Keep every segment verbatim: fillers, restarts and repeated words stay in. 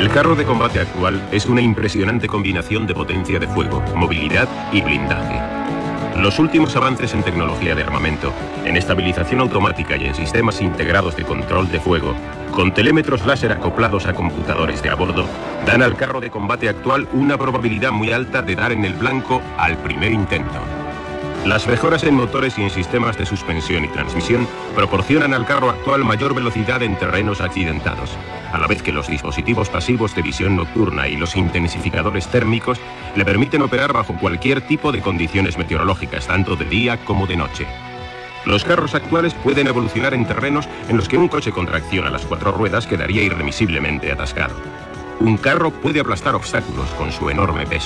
El carro de combate actual es una impresionante combinación de potencia de fuego, movilidad y blindaje. Los últimos avances en tecnología de armamento, en estabilización automática y en sistemas integrados de control de fuego, con telémetros láser acoplados a computadores de a bordo, dan al carro de combate actual una probabilidad muy alta de dar en el blanco al primer intento. Las mejoras en motores y en sistemas de suspensión y transmisión proporcionan al carro actual mayor velocidad en terrenos accidentados, a la vez que los dispositivos pasivos de visión nocturna y los intensificadores térmicos le permiten operar bajo cualquier tipo de condiciones meteorológicas, tanto de día como de noche. Los carros actuales pueden evolucionar en terrenos en los que un coche con tracción a las cuatro ruedas quedaría irremisiblemente atascado. Un carro puede aplastar obstáculos con su enorme peso.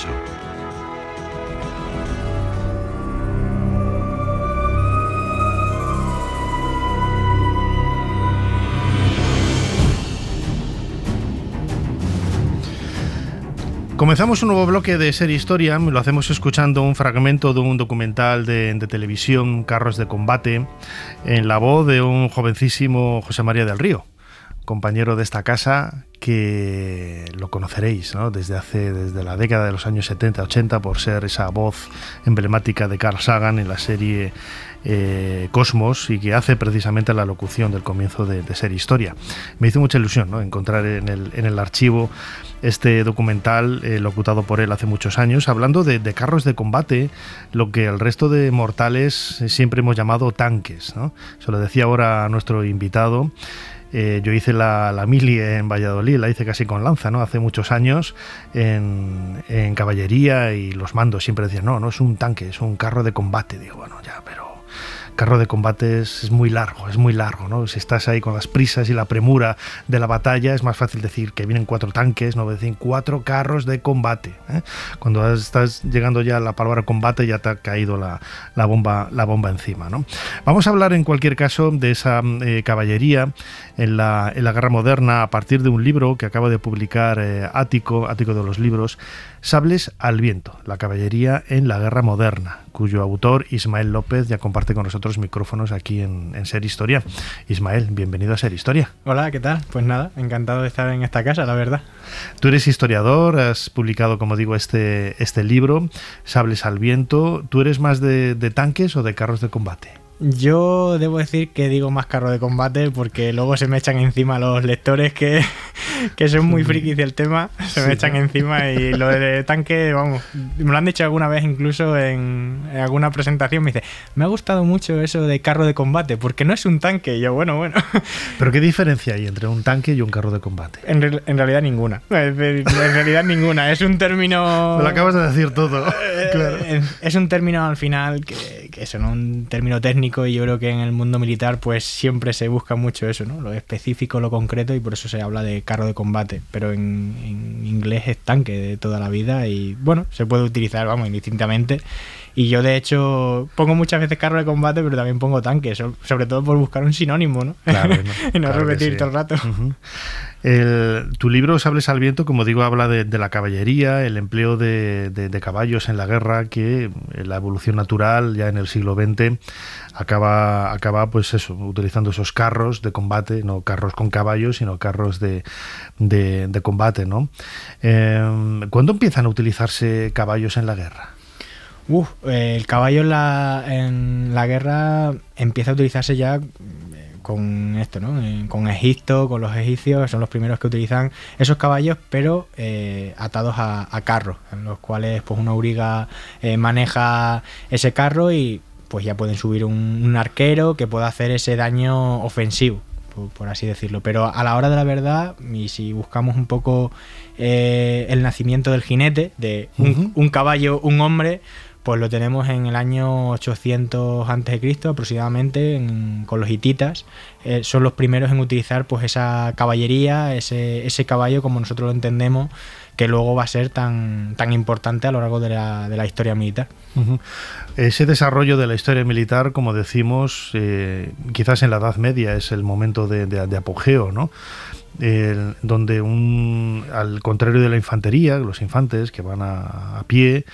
Comenzamos un nuevo bloque de Ser Historia, lo hacemos escuchando un fragmento de un documental de, de televisión, Carros de Combate, en la voz de un jovencísimo José María del Río, compañero de esta casa, que lo conoceréis, ¿no? Desde hace, desde la década de los años setenta ochenta, por ser esa voz emblemática de Carl Sagan en la serie eh, Cosmos, y que hace precisamente la locución del comienzo de, de Ser Historia. Me hizo mucha ilusión, ¿no?, encontrar en el, en el archivo este documental eh, locutado por él hace muchos años, hablando de, de carros de combate, lo que el resto de mortales siempre hemos llamado tanques, ¿no? Se lo decía ahora a nuestro invitado. Eh, yo hice la, la mili en Valladolid, la hice casi con lanza, ¿no?, hace muchos años, en, en caballería, y los mandos siempre decían, no, no es un tanque, es un carro de combate. Digo, bueno, ya, pero carro de combate es, es muy largo, es muy largo, ¿no? Si estás ahí con las prisas y la premura de la batalla, es más fácil decir que vienen cuatro tanques, no decir cuatro carros de combate, ¿eh? Cuando estás llegando ya a la palabra combate, ya te ha caído la, la, bomba, la bomba encima, ¿no? Vamos a hablar en cualquier caso de esa eh, caballería en la, en la guerra moderna, a partir de un libro que acaba de publicar eh, Ático, Ático de los libros, Sables al viento, la caballería en la guerra moderna, cuyo autor, Ismael López, ya comparte con nosotros micrófonos aquí en, en Ser Historia. Ismael, bienvenido a Ser Historia. Hola, ¿qué tal? Pues nada, encantado de estar en esta casa, la verdad. Tú eres historiador, has publicado, como digo, este, este libro, Sables al viento. ¿Tú eres más de, de tanques o de carros de combate? Yo debo decir que digo más carro de combate, porque luego se me echan encima los lectores que, que son muy frikis del tema, se me sí, echan ¿no? encima, y lo de tanque, vamos, me lo han dicho alguna vez incluso en, en alguna presentación, me dice, me ha gustado mucho eso de carro de combate, porque no es un tanque, y yo, bueno, bueno. ¿Pero qué diferencia hay entre un tanque y un carro de combate? En, re, en realidad ninguna, en realidad ninguna, es un término... Me lo acabas de decir todo, claro. Es un término al final que, que eso, ¿no? Un término técnico, y yo creo que en el mundo militar pues siempre se busca mucho eso, ¿no?, lo específico, lo concreto, y por eso se habla de carro de combate, pero en, en inglés es tanque de toda la vida, y bueno, se puede utilizar, vamos, indistintamente. Y yo de hecho pongo muchas veces carro de combate, pero también pongo tanque, so, sobre todo por buscar un sinónimo, ¿no? Claro, ¿no? Y no claro repetir sí. todo el rato. Uh-huh. El, tu libro, Sables al viento, como digo, habla de, de la caballería, el empleo de, de, de caballos en la guerra, que la evolución natural ya en el siglo veinte acaba, acaba pues eso, utilizando esos carros de combate, no carros con caballos, sino carros de, de, de combate, ¿no? Eh, ¿Cuándo empiezan a utilizarse caballos en la guerra? Uf, eh, el caballo en la, en la guerra empieza a utilizarse ya con esto, ¿no? Eh, con Egipto, con los egipcios, son los primeros que utilizan esos caballos, pero eh, atados a, a carros, en los cuales pues una auriga eh, maneja ese carro, y pues ya pueden subir un, un arquero que pueda hacer ese daño ofensivo, por, por así decirlo. Pero a la hora de la verdad, y si buscamos un poco eh, el nacimiento del jinete, de un, uh-huh. un caballo, un hombre, pues lo tenemos en el año ochocientos antes de Cristo aproximadamente, en, con los hititas. Eh, son los primeros en utilizar pues esa caballería, ese, ese caballo como nosotros lo entendemos, que luego va a ser tan, tan importante a lo largo de la, de la historia militar. Uh-huh. Ese desarrollo de la historia militar, como decimos, eh, quizás en la Edad Media es el momento de, de, de apogeo, ¿no? El, donde un, al contrario de la infantería, los infantes que van a, a pie,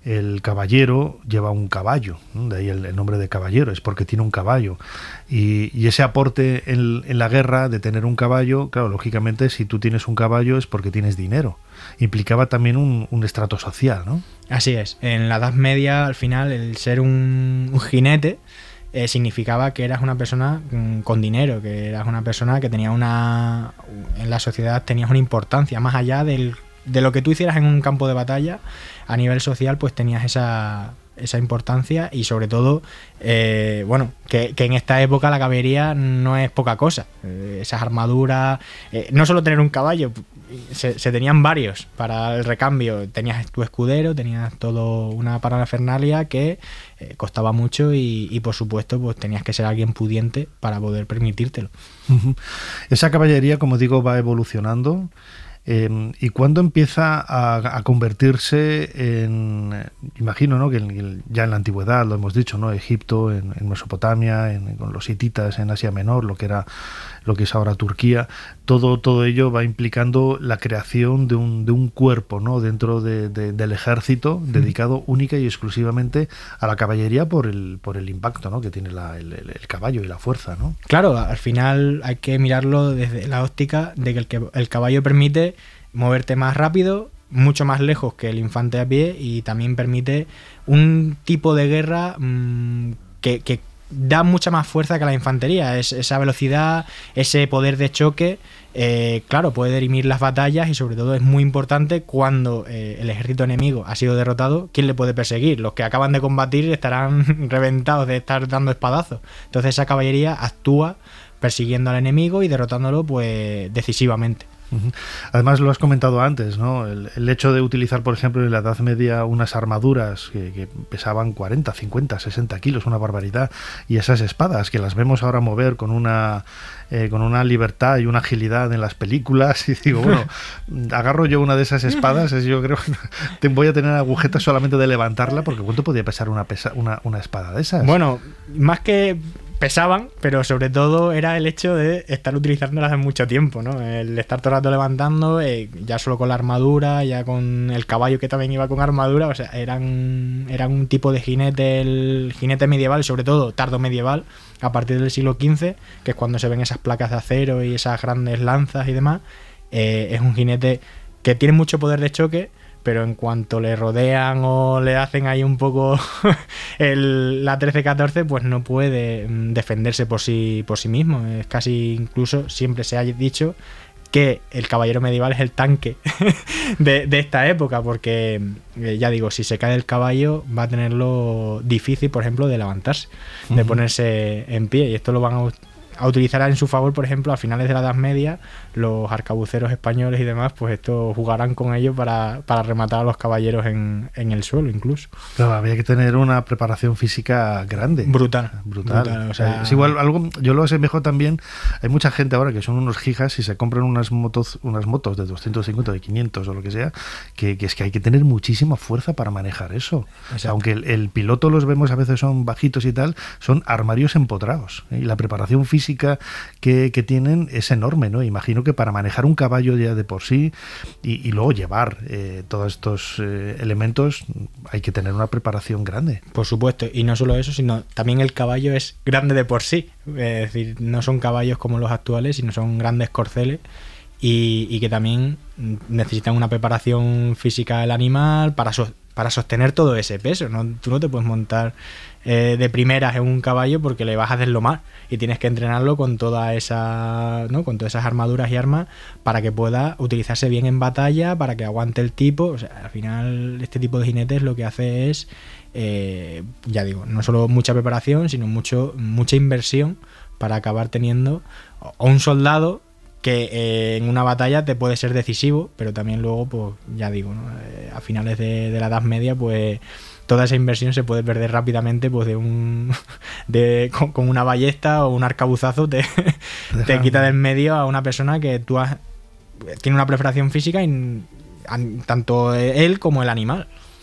el caballero lleva un caballo, ¿no? De ahí el, el nombre de caballero, es porque tiene un caballo. Y, y ese aporte en, en la guerra de tener un caballo, claro, lógicamente si tú tienes un caballo es porque tienes dinero. Implicaba también un, un estrato social, ¿no? Así es. En la Edad Media, al final, el ser un, un jinete eh, significaba que eras una persona mm, con dinero, que eras una persona que tenía una... en la sociedad tenías una importancia, más allá del, de lo que tú hicieras en un campo de batalla, a nivel social, pues tenías esa... esa importancia y sobre todo eh, bueno, que, que en esta época la caballería no es poca cosa, eh, esas armaduras, eh, no solo tener un caballo, se, se tenían varios para el recambio, tenías tu escudero, tenías todo una parafernalia que eh, costaba mucho y, y por supuesto pues tenías que ser alguien pudiente para poder permitírtelo. Uh-huh. Esa caballería, como digo, va evolucionando. Eh, ¿Y cuándo empieza a, a convertirse en, imagino, ¿no? que en, ya en la antigüedad, lo hemos dicho, ¿no? Egipto, en, en Mesopotamia, en, con los hititas, en Asia Menor, lo que era, lo que es ahora Turquía, todo, todo ello va implicando la creación de un, de un cuerpo, ¿no? Dentro de, de, del ejército, dedicado única y exclusivamente a la caballería por el, por el impacto, ¿no? que tiene la, el, el caballo y la fuerza, ¿no? Claro, al final hay que mirarlo desde la óptica de que el, que el caballo permite moverte más rápido, mucho más lejos que el infante a pie, y también permite un tipo de guerra mmm, que, que da mucha más fuerza que la infantería. Es, esa velocidad, ese poder de choque, eh, claro, puede dirimir las batallas y sobre todo es muy importante cuando eh, el ejército enemigo ha sido derrotado, ¿quién le puede perseguir? Los que acaban de combatir estarán reventados de estar dando espadazos. Entonces esa caballería actúa persiguiendo al enemigo y derrotándolo pues decisivamente. Además, lo has comentado antes, ¿no? El, el hecho de utilizar, por ejemplo, en la Edad Media unas armaduras que, que pesaban cuarenta, cincuenta, sesenta kilos, una barbaridad, y esas espadas que las vemos ahora mover con una eh, con una libertad y una agilidad en las películas, y digo, bueno, agarro yo una de esas espadas, es, yo creo que voy a tener agujetas solamente de levantarla, porque ¿cuánto podía pesar una, pesa, una, una espada de esas? Bueno, más que pesaban, pero sobre todo era el hecho de estar utilizándolas en mucho tiempo, ¿no? El estar todo el rato levantando, eh, ya solo con la armadura, ya con el caballo que también iba con armadura, o sea, eran, eran un tipo de jinete, el jinete medieval, sobre todo tardo medieval, a partir del siglo quince, que es cuando se ven esas placas de acero y esas grandes lanzas y demás. Eh, es un jinete que tiene mucho poder de choque, pero en cuanto le rodean o le hacen ahí un poco el, la trece catorce, pues no puede defenderse por sí, por sí mismo. Es casi, incluso siempre se ha dicho que el caballero medieval es el tanque de, de esta época, porque eh, ya digo, si se cae el caballo va a tenerlo difícil, por ejemplo, de levantarse, de uh-huh. ponerse en pie, y esto lo van a a utilizar en su favor, por ejemplo, a finales de la Edad Media, los arcabuceros españoles y demás, pues esto jugarán con ello para, para rematar a los caballeros en, en el suelo incluso. Claro, había que tener una preparación física grande. Brutal. Brutal. brutal o sea, es igual, algo, yo lo asemejo también, hay mucha gente ahora que son unos gijas y se compran unas motos, unas motos de doscientos cincuenta, de quinientos o lo que sea, que, que es que hay que tener muchísima fuerza para manejar eso. O sea, aunque el, el piloto los vemos a veces son bajitos y tal, son armarios empotrados, ¿eh? Y la preparación física Que, que tienen es enorme, ¿no? Imagino que para manejar un caballo ya de por sí y, y luego llevar eh, todos estos eh, elementos hay que tener una preparación grande. Por supuesto, y no solo eso, sino también el caballo es grande de por sí, es decir, no son caballos como los actuales, sino son grandes corceles y, y que también necesitan una preparación física del animal para, so, para sostener todo ese peso, ¿no? Tú no te puedes montar eh, de primeras en un caballo porque le vas a deslomar y tienes que entrenarlo con toda esa, ¿no? con todas esas armaduras y armas para que pueda utilizarse bien en batalla, para que aguante el tipo. O sea, al final este tipo de jinetes lo que hace es, eh, ya digo, no solo mucha preparación, sino mucho mucha inversión para acabar teniendo o un soldado que eh, en una batalla te puede ser decisivo, pero también luego, pues ya digo, ¿no? eh, a finales de, de la Edad Media, pues toda esa inversión se puede perder rápidamente, pues de un de con, con una ballesta o un arcabuzazo te, te quita del medio a una persona que tú has, tiene una preparación física y, a, tanto él como el animal.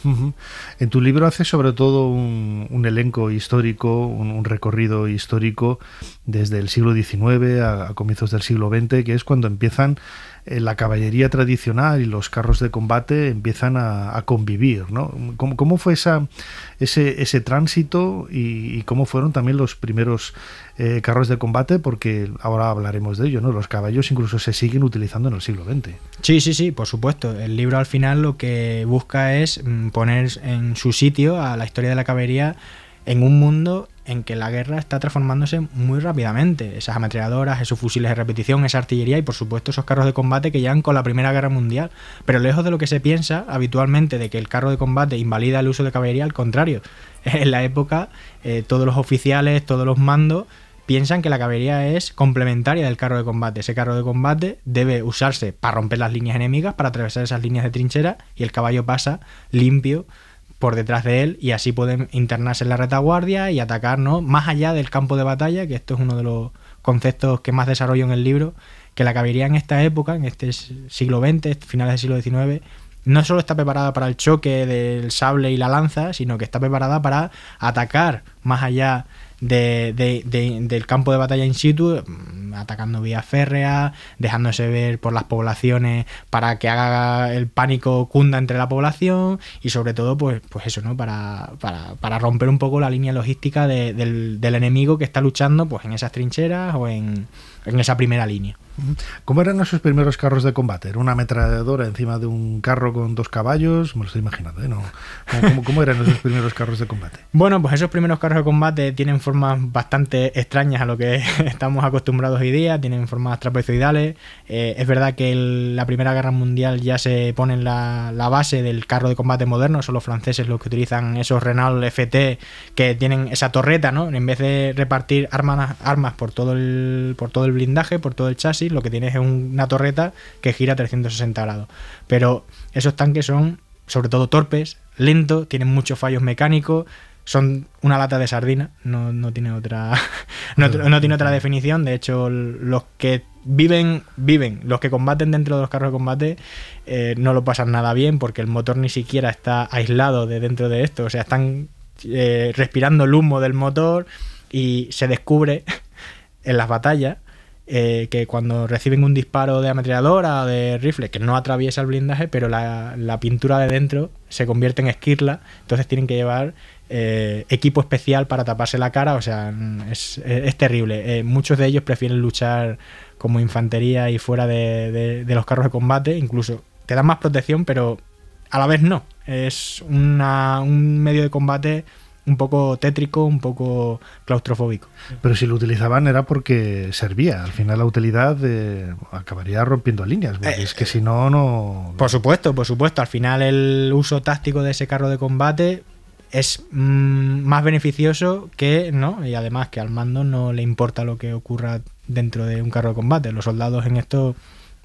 Uh-huh. En tu libro haces sobre todo un, un elenco histórico, un, un recorrido histórico desde el siglo diecinueve a, a comienzos del siglo veinte, que es cuando empiezan eh, la caballería tradicional y los carros de combate empiezan a, a convivir, ¿no? ¿Cómo, cómo fue esa, ese, ese tránsito y, y cómo fueron también los primeros eh, carros de combate? Porque ahora hablaremos de ello, ¿no? Los caballos incluso se siguen utilizando en el siglo veinte. Sí, sí, sí, por supuesto. El libro al final lo que busca es poner en su sitio a la historia de la caballería en un mundo en que la guerra está transformándose muy rápidamente. Esas ametralladoras, esos fusiles de repetición, esa artillería y por supuesto esos carros de combate que llegan con la Primera Guerra Mundial. Pero lejos de lo que se piensa habitualmente de que el carro de combate invalida el uso de caballería, al contrario. En la época eh, todos los oficiales, todos los mandos piensan que la caballería es complementaria del carro de combate. Ese carro de combate debe usarse para romper las líneas enemigas, para atravesar esas líneas de trinchera, y el caballo pasa limpio por detrás de él y así pueden internarse en la retaguardia y atacar, ¿no?, más allá del campo de batalla, que esto es uno de los conceptos que más desarrollo en el libro, que la caballería en esta época, en este siglo veinte, finales del siglo diecinueve, no solo está preparada para el choque del sable y la lanza, sino que está preparada para atacar más allá de, de, de, del campo de batalla in situ, atacando vía férrea, dejándose ver por las poblaciones para que haga el pánico cunda entre la población y sobre todo pues, pues eso, ¿no?, para, para, para romper un poco la línea logística de, del, del enemigo que está luchando pues en esas trincheras o en, en esa primera línea. ¿Cómo eran esos primeros carros de combate? ¿Era una ametralladora encima de un carro con dos caballos? Me lo estoy imaginando, ¿eh? ¿No? ¿Cómo, cómo eran esos primeros carros de combate? Bueno, pues esos primeros carros de combate tienen formas bastante extrañas a lo que estamos acostumbrados hoy día, tienen formas trapezoidales. Eh, es verdad que el, la Primera Guerra Mundial ya se pone en la, la base del carro de combate moderno, son los franceses los que utilizan esos Renault F T que tienen esa torreta, ¿no? En vez de repartir armas, armas por todo el, por todo el blindaje, por todo el chasis, lo que tienes es una torreta que gira trescientos sesenta grados. Pero esos tanques son sobre todo torpes, lentos, tienen muchos fallos mecánicos, son una lata de sardina, no, no tiene otra no, no tiene otra definición. De hecho, los que viven, viven, los que combaten dentro de los carros de combate eh, no lo pasan nada bien porque el motor ni siquiera está aislado de dentro de esto, o sea, están eh, respirando el humo del motor y se descubre en las batallas Eh, que cuando reciben un disparo de ametralladora o de rifle que no atraviesa el blindaje, pero la, la pintura de dentro se convierte en esquirla, entonces tienen que llevar eh, equipo especial para taparse la cara, o sea, es, es, es terrible. Eh, muchos de ellos prefieren luchar como infantería y fuera de, de, de los carros de combate, incluso te dan más protección, pero a la vez no. Es una, un medio de combate un poco tétrico, un poco claustrofóbico. Pero si lo utilizaban era porque servía. Al final la utilidad eh, acabaría rompiendo líneas, porque eh, es que si no, no... Por supuesto, por supuesto. Al final el uso táctico de ese carro de combate es mmm, más beneficioso que, ¿no? Y además que al mando no le importa lo que ocurra dentro de un carro de combate. Los soldados en esto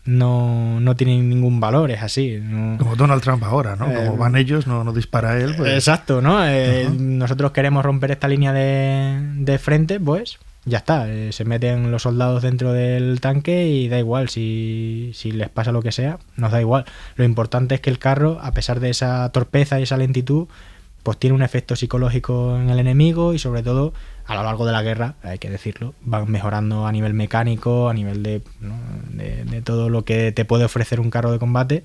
no, no tienen ningún valor, es así. No. Como Donald Trump ahora, ¿no? Como eh, van ellos, no, no dispara él. Pues. Exacto, ¿no? Eh, uh-huh. Nosotros queremos romper esta línea de, de frente, pues ya está. Eh, se meten los soldados dentro del tanque y da igual, si, si les pasa lo que sea, nos da igual. Lo importante es que el carro, a pesar de esa torpeza y esa lentitud, pues tiene un efecto psicológico en el enemigo y sobre todo a lo largo de la guerra, hay que decirlo, van mejorando a nivel mecánico, a nivel de, ¿no? de, de todo lo que te puede ofrecer un carro de combate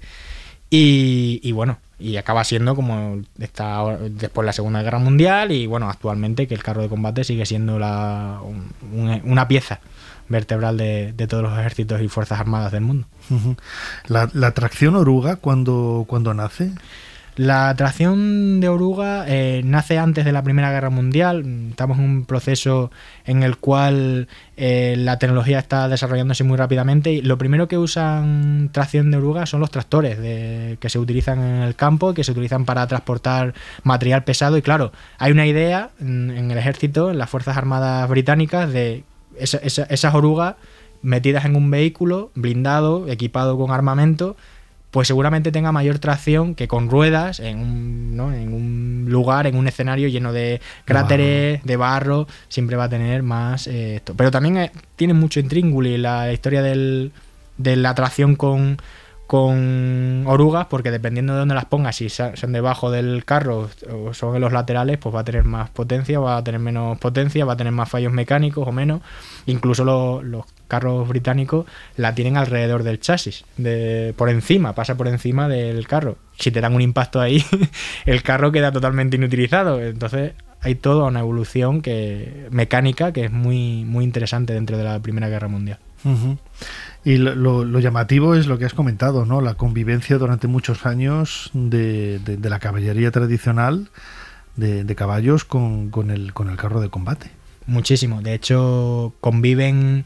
y, y bueno, y acaba siendo como está después de la Segunda Guerra Mundial y bueno, actualmente que el carro de combate sigue siendo la, un, una pieza vertebral de, de todos los ejércitos y fuerzas armadas del mundo. Uh-huh. La, la tracción oruga, ¿cuándo, cuándo nace? La tracción de oruga eh, nace antes de la Primera Guerra Mundial. Estamos en un proceso en el cual eh, la tecnología está desarrollándose muy rápidamente y lo primero que usan tracción de oruga son los tractores de, que se utilizan en el campo, que se utilizan para transportar material pesado y claro, hay una idea en, en el ejército, en las Fuerzas Armadas británicas de esa, esa, esas orugas metidas en un vehículo blindado, equipado con armamento, pues seguramente tenga mayor tracción que con ruedas en un, ¿no? en un lugar, en un escenario lleno de cráteres, wow. de barro, siempre va a tener más eh, esto. Pero también eh, tiene mucho intríngulis la historia del, de la tracción con, con orugas, porque dependiendo de dónde las pongas, si son debajo del carro o son en los laterales, pues va a tener más potencia, va a tener menos potencia, va a tener más fallos mecánicos o menos. Incluso los, los carros británicos la tienen alrededor del chasis, de, por encima, pasa por encima del carro. Si te dan un impacto ahí, el carro queda totalmente inutilizado. Entonces hay toda una evolución que, mecánica que es muy, muy interesante dentro de la Primera Guerra Mundial. Uh-huh. Y lo, lo, lo llamativo es lo que has comentado, ¿no? La convivencia durante muchos años de, de, de la caballería tradicional de, de caballos con, con, el, con el carro de combate. Muchísimo. De hecho, conviven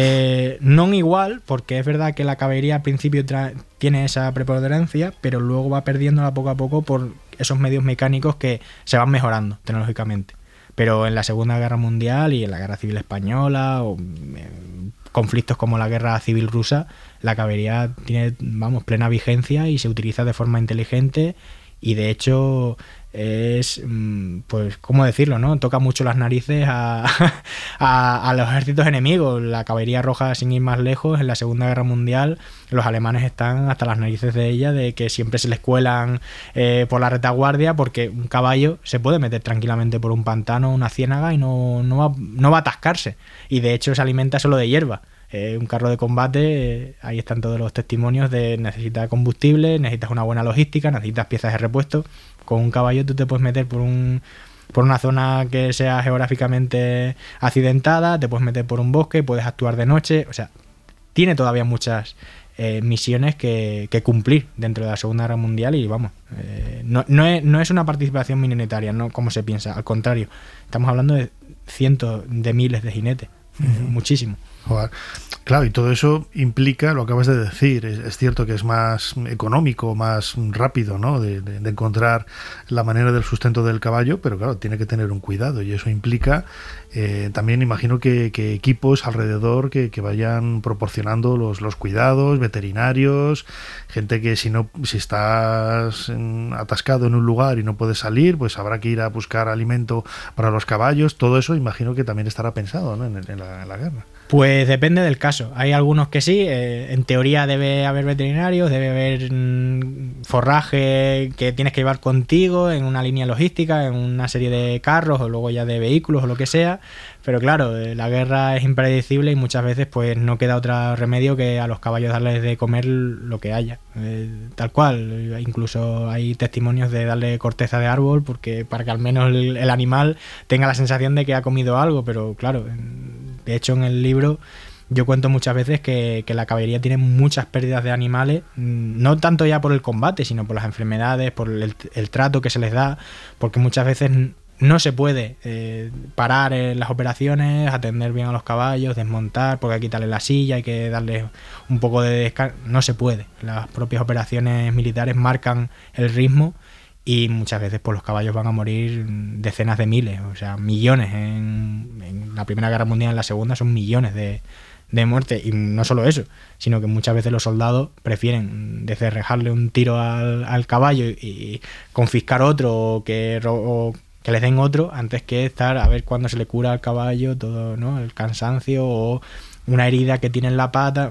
eh, no igual, porque es verdad que la caballería al principio tra- tiene esa preponderancia, pero luego va perdiéndola poco a poco por esos medios mecánicos que se van mejorando tecnológicamente. Pero en la Segunda Guerra Mundial y en la Guerra Civil Española o en conflictos como la Guerra Civil Rusa, la caballería tiene, vamos, plena vigencia y se utiliza de forma inteligente y de hecho es, pues, ¿cómo decirlo?, ¿no? Toca mucho las narices a, a, a los ejércitos enemigos. La caballería roja, sin ir más lejos, en la Segunda Guerra Mundial los alemanes están hasta las narices de ella, de que siempre se les cuelan eh, por la retaguardia, porque un caballo se puede meter tranquilamente por un pantano o una ciénaga y no, no, va, no va a atascarse, y de hecho se alimenta solo de hierba. Eh, un carro de combate, eh, ahí están todos los testimonios de necesitas combustible, necesitas una buena logística, necesitas piezas de repuesto. Con un caballo tú te puedes meter por un por una zona que sea geográficamente accidentada, te puedes meter por un bosque, puedes actuar de noche, o sea, tiene todavía muchas eh, misiones que, que cumplir dentro de la Segunda Guerra Mundial y vamos, eh, no, no, es, no es una participación minoritaria, no como se piensa, al contrario, estamos hablando de cientos de miles de jinetes, uh-huh. Muchísimo. Joder. Claro, y todo eso implica, lo acabas de decir, es, es cierto que es más económico, más rápido, ¿no? De, de, de encontrar la manera del sustento del caballo, pero claro, tiene que tener un cuidado y eso implica eh, también, imagino que, que equipos alrededor que, que vayan proporcionando los, los cuidados, veterinarios, gente que si no, si estás en, atascado en un lugar y no puedes salir, pues habrá que ir a buscar alimento para los caballos. Todo eso imagino que también estará pensado, ¿no? en, en, la, en la guerra. Pues depende del caso. Hay algunos que sí, eh, en teoría debe haber veterinarios, debe haber mm, forraje que tienes que llevar contigo en una línea logística, en una serie de carros o luego ya de vehículos o lo que sea. Pero claro, eh, la guerra es impredecible y muchas veces pues no queda otro remedio que a los caballos darles de comer lo que haya. Eh, tal cual, incluso hay testimonios de darle corteza de árbol porque para que al menos el, el animal tenga la sensación de que ha comido algo, pero claro, de hecho en el libro yo cuento muchas veces que, que la caballería tiene muchas pérdidas de animales, no tanto ya por el combate, sino por las enfermedades, por el, el trato que se les da, porque muchas veces no se puede eh, parar en las operaciones, atender bien a los caballos, desmontar, porque hay que quitarle la silla, hay que darle un poco de descanso, no se puede. Las propias operaciones militares marcan el ritmo y muchas veces pues los caballos van a morir decenas de miles, o sea, millones. En, en la Primera Guerra Mundial, en la Segunda, son millones de, de muertes. Y no solo eso, sino que muchas veces los soldados prefieren descerrejarle un tiro al, al caballo y, y confiscar otro o que, o que les den otro antes que estar a ver cuándo se le cura al caballo todo, ¿no? El cansancio o una herida que tiene en la pata.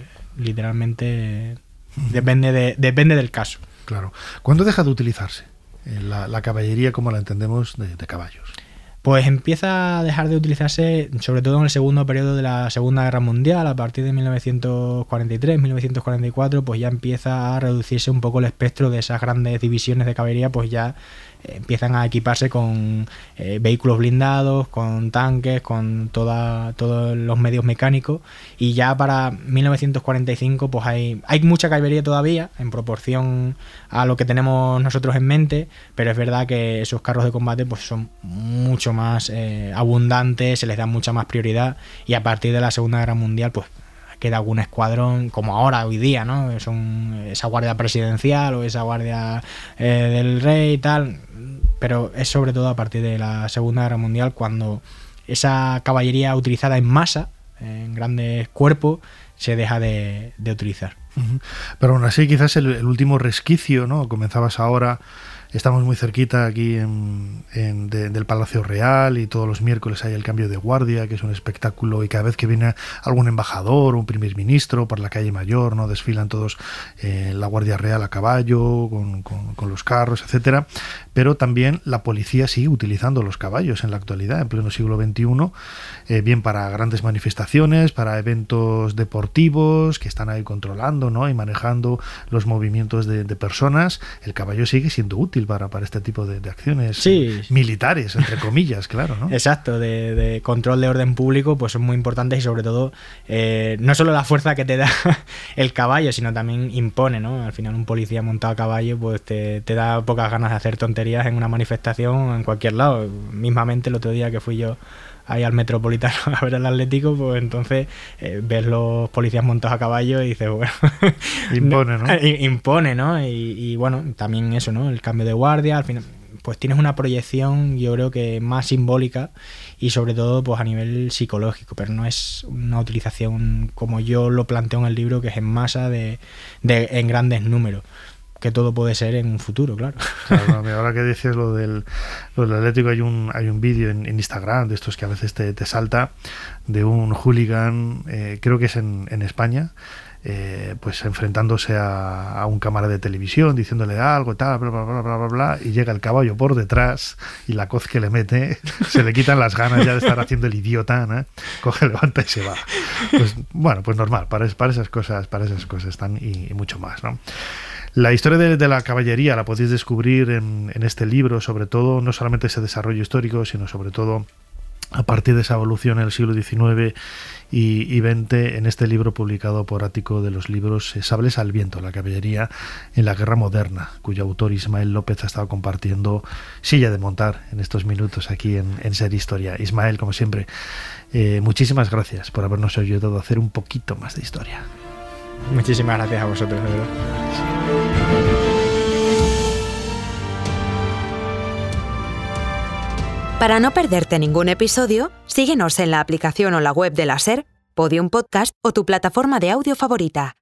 Literalmente depende, de, depende del caso. Claro. ¿Cuándo deja de utilizarse la, la caballería como la entendemos de, de caballos? Pues empieza a dejar de utilizarse sobre todo en el segundo periodo de la Segunda Guerra Mundial. A partir de mil novecientos cuarenta y tres, mil novecientos cuarenta y cuatro, pues ya empieza a reducirse un poco el espectro de esas grandes divisiones de caballería, pues ya eh, empiezan a equiparse con eh, vehículos blindados, con tanques, con toda, todos los medios mecánicos, y ya para mil novecientos cuarenta y cinco pues hay, hay mucha caballería todavía en proporción a lo que tenemos nosotros en mente, pero es verdad que esos carros de combate pues son mucho más eh, abundantes, se les da mucha más prioridad, y a partir de la Segunda Guerra Mundial pues queda algún escuadrón como ahora, hoy día, ¿no? Son esa guardia presidencial o esa guardia eh, del rey y tal, pero es sobre todo a partir de la Segunda Guerra Mundial cuando esa caballería utilizada en masa, en grandes cuerpos, se deja de, de utilizar. Uh-huh. Pero aún así quizás el, el último resquicio, ¿no? Comenzabas ahora Estamos muy cerquita aquí en, en de, del Palacio Real y todos los miércoles hay el cambio de guardia, que es un espectáculo, y cada vez que viene algún embajador o un primer ministro por la calle Mayor, ¿no? Desfilan todos eh, la Guardia Real a caballo, con, con, con los carros, etcétera. Pero también la policía sigue utilizando los caballos en la actualidad, en pleno siglo veintiuno, eh, bien para grandes manifestaciones, para eventos deportivos que están ahí controlando, ¿no? Y manejando los movimientos de, de personas. El caballo sigue siendo útil para, para este tipo de, de acciones sí. militares, entre comillas, claro, ¿no? Exacto, de, de control de orden público, pues son muy importantes y sobre todo eh, no solo la fuerza que te da el caballo, sino también impone, ¿no? Al final un policía montado a caballo pues te, te da pocas ganas de hacer tonterías en una manifestación o en cualquier lado. Mismamente el otro día que fui yo ahí al Metropolitano a ver el Atlético, pues entonces eh, ves los policías montados a caballo y dices, bueno... Impone, ¿no? Impone, ¿no? Y, y bueno, también eso, ¿no? El cambio de guardia, al final... pues tienes una proyección, yo creo que más simbólica y sobre todo pues a nivel psicológico, pero no es una utilización como yo lo planteo en el libro, que es en masa, de, de en grandes números, que todo puede ser en un futuro, claro. Claro, ahora que dices lo del, lo del Atlético, hay un hay un vídeo en, en Instagram de estos que a veces te, te salta, de un hooligan, eh, creo que es en, en España, eh, pues enfrentándose a, a un cámara de televisión, diciéndole algo y tal, bla, bla, bla, bla, bla, bla, y llega el caballo por detrás y la coz que le mete, se le quitan las ganas ya de estar haciendo el idiota, ¿no? Coge, levanta y se va. Pues bueno, pues normal, para, para esas cosas, para esas cosas están y, y mucho más, ¿no? La historia de, de la caballería la podéis descubrir en, en este libro, sobre todo, no solamente ese desarrollo histórico, sino sobre todo a partir de esa evolución en el siglo diecinueve y, y veinte, en este libro publicado por Ático de los libros, Sables al viento, la caballería en la guerra moderna, cuyo autor Ismael López ha estado compartiendo silla de montar en estos minutos aquí en, en Ser Historia. Ismael, como siempre, eh, muchísimas gracias por habernos ayudado a hacer un poquito más de historia. Muchísimas gracias a vosotros, de verdad. Para no perderte ningún episodio, síguenos en la aplicación o la web de la SER, Podium Podcast o tu plataforma de audio favorita.